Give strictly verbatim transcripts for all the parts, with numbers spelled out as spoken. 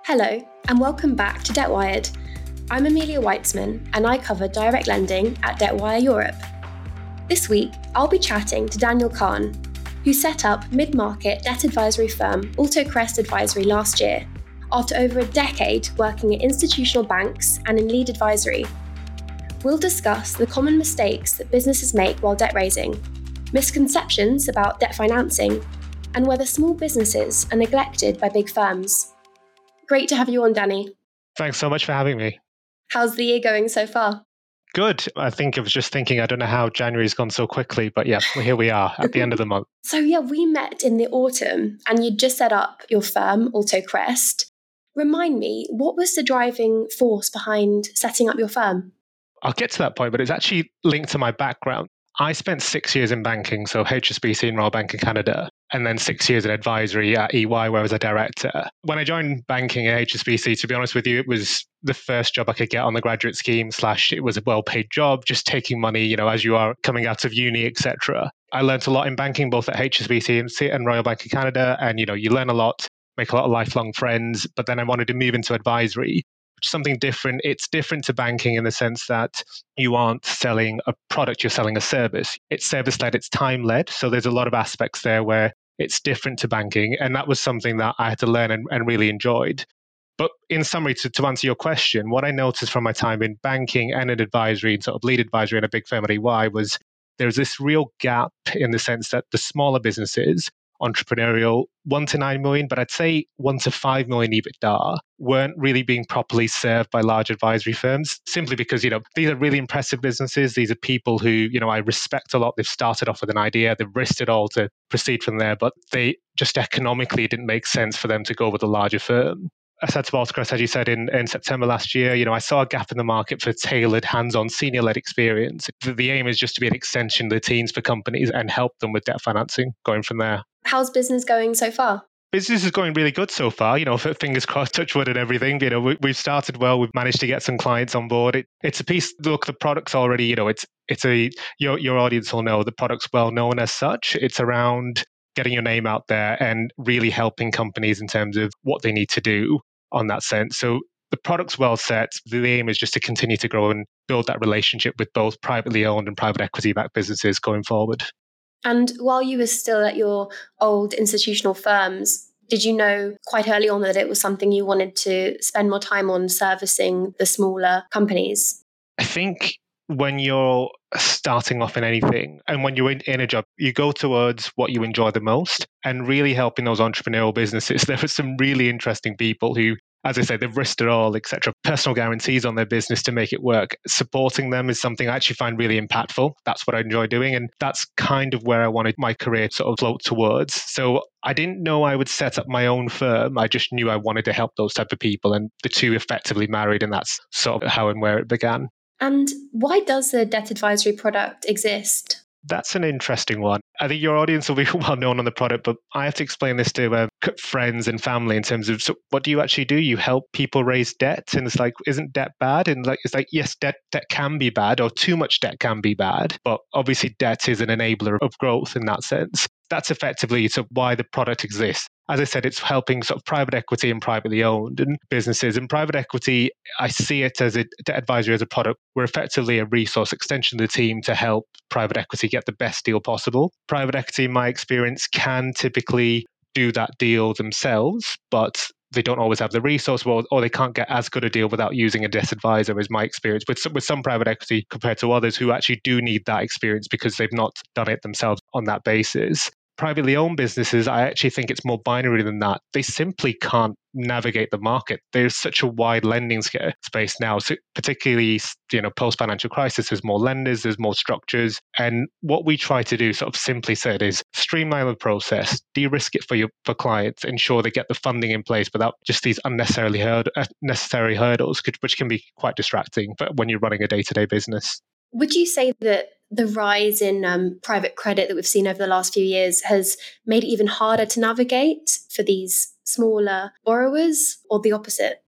Hello, and welcome back to DebtWired. I'm Amelia Weitzman, and I cover direct lending at DebtWire Europe. This week, I'll be chatting to Daniel Kahn, who set up mid-market debt advisory firm AutoCrest Advisory last year, after over a decade working at institutional banks and in lead advisory. We'll discuss the common mistakes that businesses make while debt raising, misconceptions about debt financing, and whether small businesses are neglected by big firms. Great to have you on, Danny. Thanks so much for having me. How's the year going so far? Good. I think I was just thinking, I don't know how January's gone so quickly, but yeah, well, here we are at the end of the month. So yeah, we met in the autumn and you just set up your firm, AutoCrest. Remind me, what was the driving force behind setting up your firm? I'll get to that point, but it's actually linked to my background. I spent six years in banking, so H S B C and Royal Bank of Canada, and then six years in advisory at E Y, where I was a director. When I joined banking at H S B C, to be honest with you, it was the first job I could get on the graduate scheme, slash it was a well-paid job, just taking money, you know, as you are coming out of uni, et cetera. I learned a lot in banking, both at H S B C and Royal Bank of Canada, and, you know, you learn a lot, make a lot of lifelong friends, but then I wanted to move into advisory. Something different. It's different to banking in the sense that you aren't selling a product, you're selling a service. It's service-led, it's time-led. So there's a lot of aspects there where it's different to banking. And that was something that I had to learn and, and really enjoyed. But in summary, to, to answer your question, what I noticed from my time in banking and in advisory, and sort of lead advisory in a big firm at E Y, was there's this real gap in the sense that the smaller businesses, entrepreneurial, one to nine million, but I'd say one to five million EBITDA, weren't really being properly served by large advisory firms, simply because, you know, these are really impressive businesses. These are people who, you know, I respect a lot. They've started off with an idea, they've risked it all to proceed from there, but they just economically didn't make sense for them to go with a larger firm. I said to AutoCrest, as you said, in, in September last year, you know, I saw a gap in the market for tailored, hands-on, senior-led experience. The, the aim is just to be an extension of the teams for companies and help them with debt financing going from there. How's business going so far? Business is going really good so far. You know, fingers crossed, touch wood and everything. You know, we, we've started well. We've managed to get some clients on board. It, it's a piece. Look, the product's already. You know, it's it's a your your audience will know the product's well known as such. It's around getting your name out there and really helping companies in terms of what they need to do on that sense. So the product's well set. The aim is just to continue to grow and build that relationship with both privately owned and private equity-backed businesses going forward. And while you were still at your old institutional firms, did you know quite early on that it was something you wanted to spend more time on servicing the smaller companies? I think when you're starting off in anything and when you're in, in a job, you go towards what you enjoy the most and really helping those entrepreneurial businesses. There are some really interesting people who, as I say, they've risked it all, et cetera. Personal guarantees on their business to make it work. Supporting them is something I actually find really impactful. That's what I enjoy doing. And that's kind of where I wanted my career to sort of float towards. So I didn't know I would set up my own firm. I just knew I wanted to help those type of people. And the two effectively married. And that's sort of how and where it began. And why does the debt advisory product exist? That's an interesting one. I think your audience will be well known on the product, but I have to explain this to uh, friends and family in terms of, so what do you actually do? You help people raise debt, and it's like, isn't debt bad? And like, it's like, yes, debt debt can be bad, or too much debt can be bad, but obviously debt is an enabler of growth in that sense. That's effectively so why the product exists. As I said, it's helping sort of private equity and privately owned and businesses. And private equity, I see it as a debt advisory as a product. We're effectively a resource extension of the team to help private equity get the best deal possible. Private equity, in my experience, can typically do that deal themselves, but they don't always have the resource, or, or they can't get as good a deal without using a debt advisor, is my experience with some, with some private equity compared to others who actually do need that experience because they've not done it themselves on that basis. Privately owned businesses, I actually think it's more binary than that. They simply can't navigate the market. There's such a wide lending space now, so particularly, you know, post-financial crisis, there's more lenders, there's more structures. And what we try to do, sort of simply said, is streamline the process, de-risk it for your for clients, ensure they get the funding in place without just these unnecessarily hurd- necessary hurdles, which can be quite distracting when you're running a day-to-day business. Would you say that the rise in um, private credit that we've seen over the last few years has made it even harder to navigate for these smaller borrowers, or the opposite?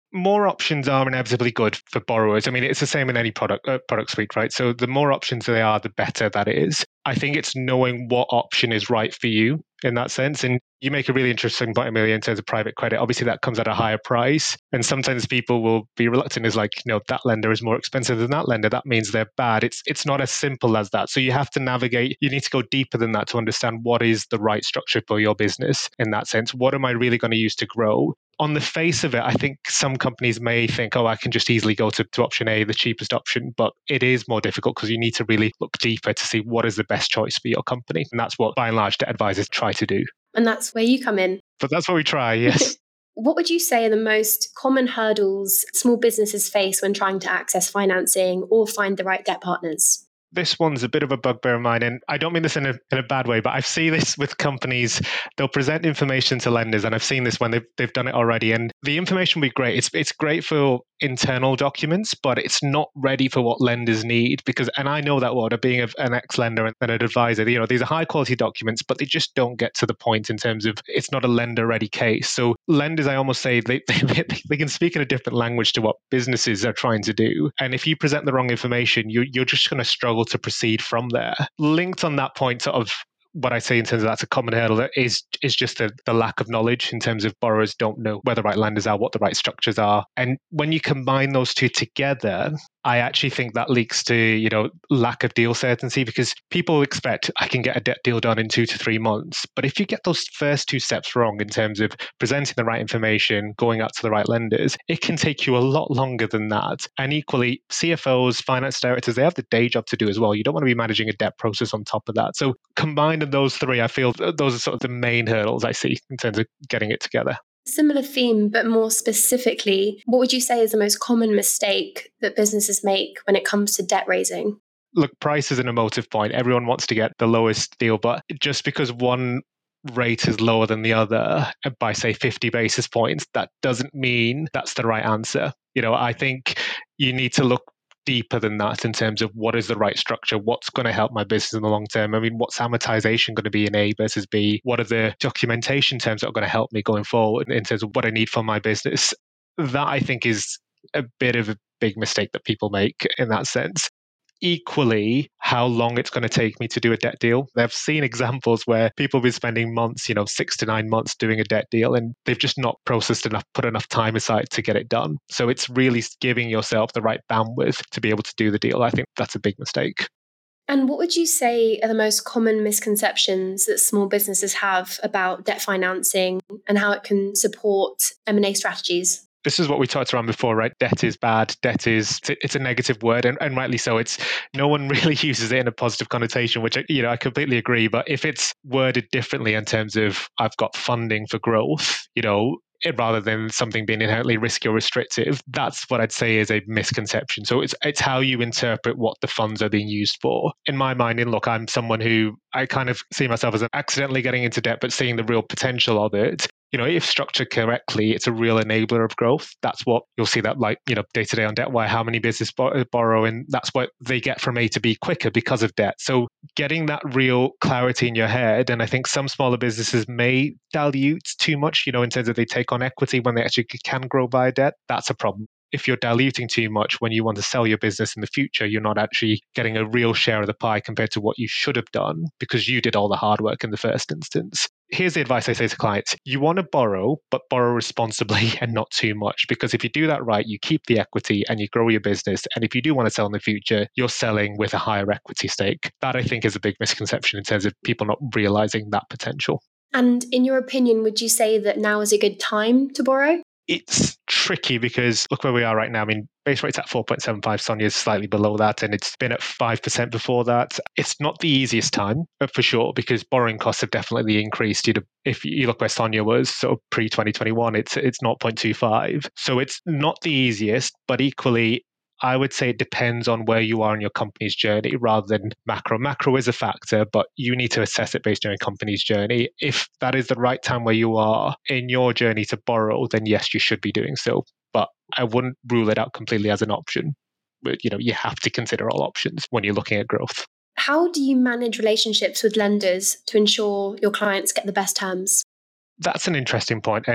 More options are inevitably good for borrowers. I mean, it's the same in any product uh, product suite, right? So the more options they are, the better that is. I think it's knowing what option is right for you in that sense. And you make a really interesting point, Amelia, in terms of private credit. Obviously, that comes at a higher price. And sometimes people will be reluctant, is like, you know, that lender is more expensive than that lender. That means they're bad. It's it's not as simple as that. So you have to navigate, you need to go deeper than that to understand what is the right structure for your business in that sense. What am I really going to use to grow? On the face of it, I think some companies may think, oh, I can just easily go to, to option A, the cheapest option. But it is more difficult because you need to really look deeper to see what is the best choice for your company. And that's what, by and large, debt advisors try to do. And that's where you come in. But that's what we try, yes. What would you say are the most common hurdles small businesses face when trying to access financing or find the right debt partners? This one's a bit of a bugbear of mine, and I don't mean this in a, in a bad way, but I've seen this with companies. They'll present information to lenders, and I've seen this when they've, they've done it already. And the information will be great. It's it's great for internal documents, but it's not ready for what lenders need. Because, and I know that well, being a, an ex-lender and an advisor, you know, these are high quality documents, but they just don't get to the point in terms of it's not a lender ready case. So lenders, I almost say they, they they can speak in a different language to what businesses are trying to do. And if you present the wrong information, you you're just going to struggle to proceed from there. Linked on that point, sort of what I say in terms of that's a common hurdle is is just the, the lack of knowledge in terms of borrowers don't know where the right lenders are, what the right structures are. And when you combine those two together, I actually think that leaks to, you know, lack of deal certainty, because people expect I can get a debt deal done in two to three months. But if you get those first two steps wrong in terms of presenting the right information, going out to the right lenders, it can take you a lot longer than that. And equally, C F Os, finance directors, they have the day job to do as well. You don't want to be managing a debt process on top of that. So combined in those three, I feel those are sort of the main hurdles I see in terms of getting it together. Similar theme, but more specifically, what would you say is the most common mistake that businesses make when it comes to debt raising? Look, price is an emotive point. Everyone wants to get the lowest deal, but just because one rate is lower than the other by, say, fifty basis points, that doesn't mean that's the right answer. You know, I think you need to look deeper than that in terms of what is the right structure, what's going to help my business in the long term. I mean, what's amortization going to be in A versus B? What are the documentation terms that are going to help me going forward in terms of what I need for my business? That, I think, is a bit of a big mistake that people make in that sense. Equally, how long it's going to take me to do a debt deal. I've seen examples where people have been spending months, you know, six to nine months doing a debt deal, and they've just not processed enough, put enough time aside to get it done. So it's really giving yourself the right bandwidth to be able to do the deal. I think that's a big mistake. And what would you say are the most common misconceptions that small businesses have about debt financing and how it can support M and A strategies? This is what we talked around before, right? Debt is bad. Debt is, it's a negative word, and, and rightly so. It's no one really uses it in a positive connotation, which, you know, I completely agree. But if it's worded differently in terms of I've got funding for growth, you know, it, rather than something being inherently risky or restrictive, that's what I'd say is a misconception. So it's it's how you interpret what the funds are being used for. In my mind, and look, I'm someone who I kind of see myself as accidentally getting into debt, but seeing the real potential of it. You know, if structured correctly, it's a real enabler of growth. That's what you'll see that, like, you know, day to day on DebtWire, how many businesses borrow, and that's what they get from A to B quicker because of debt. So getting that real clarity in your head, and I think some smaller businesses may dilute too much, you know, in terms of they take on equity when they actually can grow via debt. That's a problem. If you're diluting too much when you want to sell your business in the future, you're not actually getting a real share of the pie compared to what you should have done because you did all the hard work in the first instance. Here's the advice I say to clients. You want to borrow, but borrow responsibly and not too much, because if you do that right, you keep the equity and you grow your business. And if you do want to sell in the future, you're selling with a higher equity stake. That, I think, is a big misconception in terms of people not realizing that potential. And in your opinion, would you say that now is a good time to borrow? It's tricky because look where we are right now. I mean, base rate's at four point seven five, SONIA's slightly below that, and it's been at five percent before that. It's not the easiest time, for sure, because borrowing costs have definitely increased. You know, if you look where SONIA was, so pre twenty twenty-one, it's it's zero point two five. So it's not the easiest, but equally, I would say it depends on where you are in your company's journey rather than macro. Macro is a factor, but you need to assess it based on your company's journey. If that is the right time where you are in your journey to borrow, then yes, you should be doing so. But I wouldn't rule it out completely as an option. But, you know, you have to consider all options when you're looking at growth. How do you manage relationships with lenders to ensure your clients get the best terms? That's an interesting point. And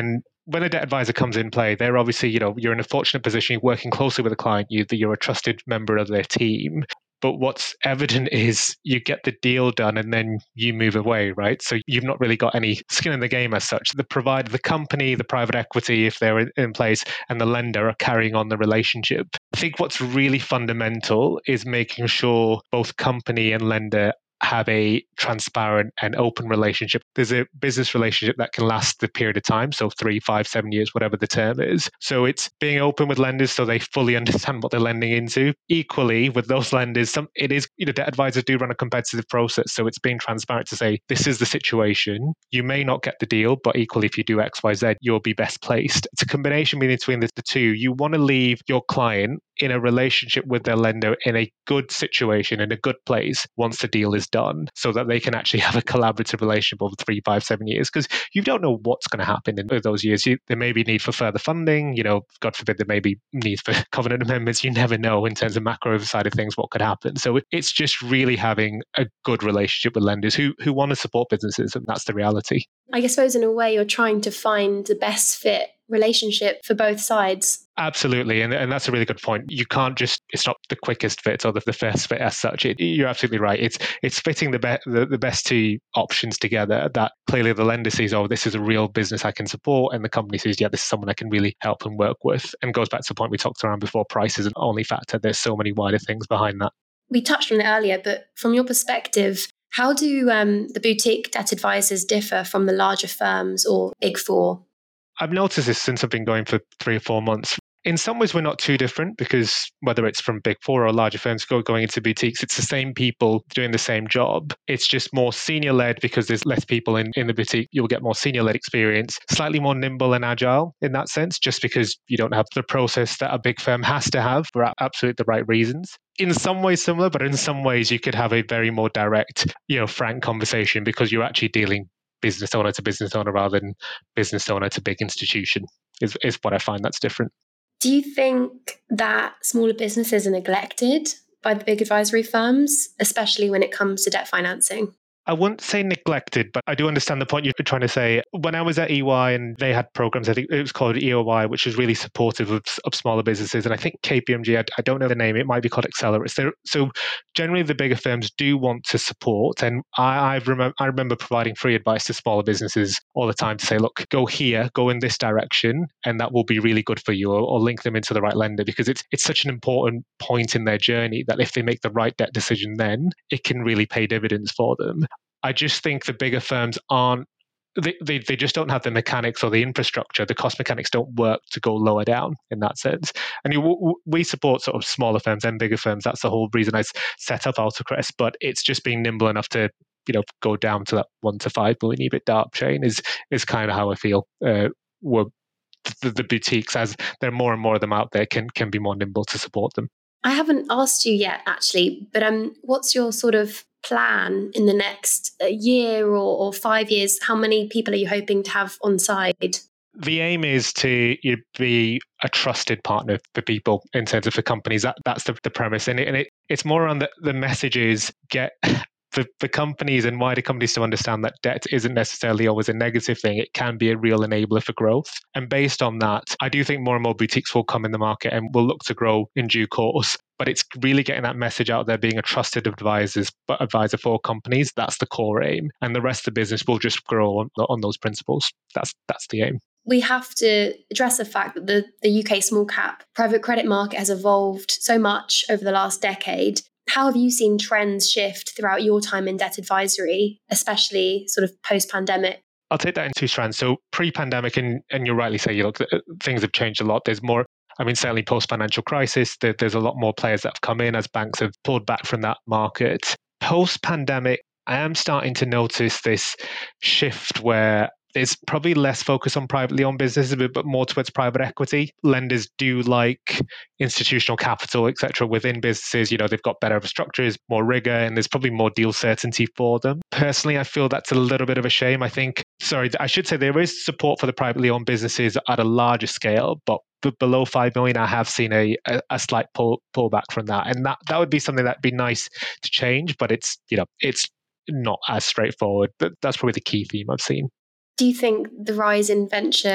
when a debt advisor comes in play, they're obviously, you know, you're in a fortunate position, you're working closely with a client, you, you're a trusted member of their team. But what's evident is you get the deal done and then you move away, right? So you've not really got any skin in the game as such. The provider, the company, the private equity, if they're in place, and the lender are carrying on the relationship. I think what's really fundamental is making sure both company and lender have a transparent and open relationship. There's a business relationship that can last the period of time, so three, five, seven years, whatever the term is. So it's being open with lenders so they fully understand what they're lending into. Equally, with those lenders, some it is, you know, debt advisors do run a competitive process, so it's being transparent to say, this is the situation. You may not get the deal, but equally, if you do X, Y, Z, you'll be best placed. It's a combination between the, the two. You want to leave your client in a relationship with their lender in a good situation, in a good place, once the deal is done, so that they can actually have a collaborative relationship over three, five, seven years. Because you don't know what's going to happen in those years. You, there may be need for further funding. You know, God forbid, there may be need for covenant amendments. You never know in terms of macro side of things what could happen. So it's just really having a good relationship with lenders who who want to support businesses, and that's the reality. I suppose in a way you're trying to find the best fit relationship for both sides. Absolutely. And, and that's a really good point. You can't just, it's not the quickest fit or the, the first fit as such. It, you're absolutely right. It's it's fitting the, be, the, the best two options together that clearly the lender sees, oh, this is a real business I can support. And the company sees, yeah, this is someone I can really help and work with. And goes back to the point we talked around before, price is an only factor. There's so many wider things behind that. We touched on it earlier, but from your perspective, how do um, the boutique debt advisors differ from the larger firms or Big Four? I've noticed this since I've been going for three or four months. In some ways, we're not too different because whether it's from Big Four or larger firms going into boutiques, it's the same people doing the same job. It's just more senior-led because there's less people in, in the boutique. You'll get more senior-led experience, slightly more nimble and agile in that sense, just because you don't have the process that a big firm has to have for absolutely the right reasons. In some ways similar, but in some ways you could have a very more direct, you know, frank conversation because you're actually dealing business owner to business owner rather than business owner to big institution is, is what I find that's different. Do you think that smaller businesses are neglected by the big advisory firms, especially when it comes to debt financing? I wouldn't say neglected, but I do understand the point you're trying to say. When I was at E Y and they had programs, I think it was called E O Y, which was really supportive of, of smaller businesses. And I think K P M G, I, I don't know the name, it might be called Accelerate. So, so generally the bigger firms do want to support. And I, I've remem- I remember providing free advice to smaller businesses all the time to say, look, go here, go in this direction, and that will be really good for you, or, or link them into the right lender, because it's it's such an important point in their journey that if they make the right debt decision, then it can really pay dividends for them. I just think the bigger firms aren't, they, they, they just don't have the mechanics or the infrastructure. The cost mechanics don't work to go lower down in that sense. And you, we support sort of smaller firms and bigger firms. That's the whole reason I set up Altacrest. But it's just being nimble enough to, you know, go down to that one to five billion EBITDA chain is is kind of how I feel. Uh, we're, the, the boutiques, as there are more and more of them out there, can can be more nimble to support them. I haven't asked you yet, actually, but um, what's your sort of plan in the next year or, or five years? How many people are you hoping to have on side? The aim is to you know, be a trusted partner for people in terms of for companies. That that's the, the premise, and it, and it it's more on the the messages get. For, for companies and wider companies to understand that debt isn't necessarily always a negative thing. It can be a real enabler for growth. And based on that, I do think more and more boutiques will come in the market and will look to grow in due course. But it's really getting that message out there, being a trusted advisors, but advisor for companies. That's the core aim. And the rest of the business will just grow on, on those principles. That's that's the aim. We have to address the fact that the, the U K small cap private credit market has evolved so much over the last decade. How have you seen trends shift throughout your time in debt advisory, especially sort of post-pandemic? I'll take that in two strands. So pre-pandemic, and, and you rightly say, you look, things have changed a lot. There's more, I mean, certainly post-financial crisis, there, there's a lot more players that have come in as banks have pulled back from that market. Post-pandemic, I am starting to notice this shift where there's probably less focus on privately owned businesses, but more towards private equity. Lenders do like institutional capital, et cetera, within businesses. You know, they've got better structures, more rigor, and there's probably more deal certainty for them. Personally, I feel that's a little bit of a shame. I think, sorry, I should say there is support for the privately owned businesses at a larger scale, but below five million, I have seen a, a, a slight pull pullback from that. And that, that would be something that'd be nice to change, but it's, you know, it's not as straightforward. But that's probably the key theme I've seen. Do you think the rise in venture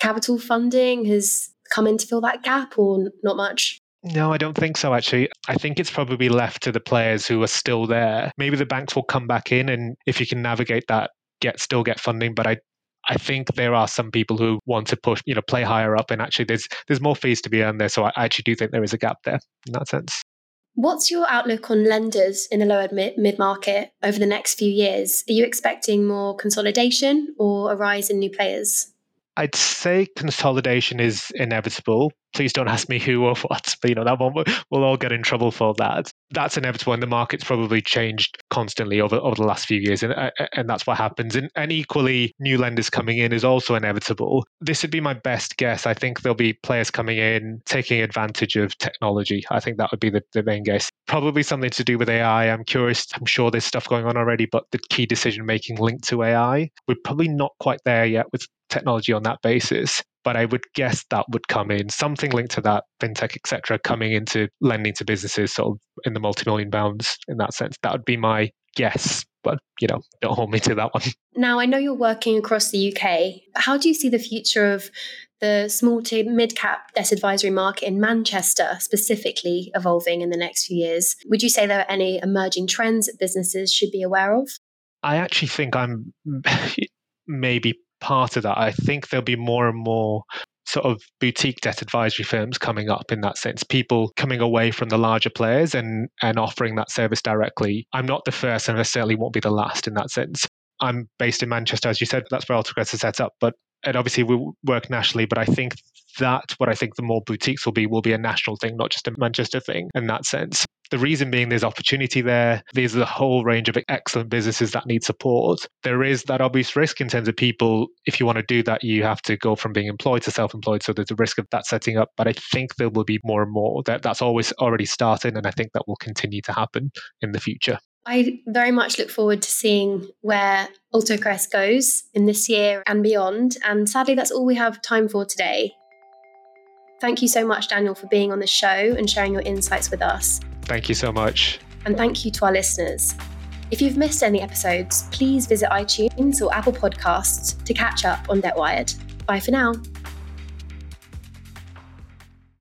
capital funding has come in to fill that gap, or not much? No, I don't think so, actually. I think it's probably left to the players who are still there. Maybe the banks will come back in, and if you can navigate that, get still get funding. But I I think there are some people who want to push, you know, play higher up, and actually there's there's more fees to be earned there. So I actually do think there is a gap there in that sense. What's your outlook on lenders in the lower mid market over the next few years? Are you expecting more consolidation or a rise in new players? I'd say consolidation is inevitable. Please don't ask me who or what, but you know, that one, we'll all get in trouble for that. That's inevitable, and the market's probably changed constantly over, over the last few years, and, and that's what happens. And, and equally, new lenders coming in is also inevitable. This would be my best guess. I think there'll be players coming in, taking advantage of technology. I think that would be the, the main guess. Probably something to do with A I. I'm curious, I'm sure there's stuff going on already, but the key decision-making linked to A I, we're probably not quite there yet with technology on that basis. But I would guess that would come in, something linked to that, fintech, et cetera, coming into lending to businesses sort of in the multi-million pounds in that sense. That would be my guess. But, you know, don't hold me to that one. Now, I know you're working across the U K. How do you see the future of the small to mid-cap debt advisory market in Manchester specifically evolving in the next few years? Would you say there are any emerging trends that businesses should be aware of? I actually think I'm maybe part of that. I think there'll be more and more sort of boutique debt advisory firms coming up in that sense, people coming away from the larger players and, and offering that service directly. I'm not the first, and I certainly won't be the last in that sense. I'm based in Manchester, as you said, that's where Ultracrest is set up, but and obviously we work nationally, but I think that what I think the more boutiques will be will be a national thing, not just a Manchester thing in that sense. The reason being there's opportunity there. There's a whole range of excellent businesses that need support. There is that obvious risk in terms of people. If you want to do that, you have to go from being employed to self-employed. So there's a risk of that setting up. But I think there will be more and more. That That's always already started. And I think that will continue to happen in the future. I very much look forward to seeing where Ultracrest goes in this year and beyond. And sadly, that's all we have time for today. Thank you so much, Daniel, for being on the show and sharing your insights with us. Thank you so much. And thank you to our listeners. If you've missed any episodes, please visit iTunes or Apple Podcasts to catch up on DebtWired. Bye for now.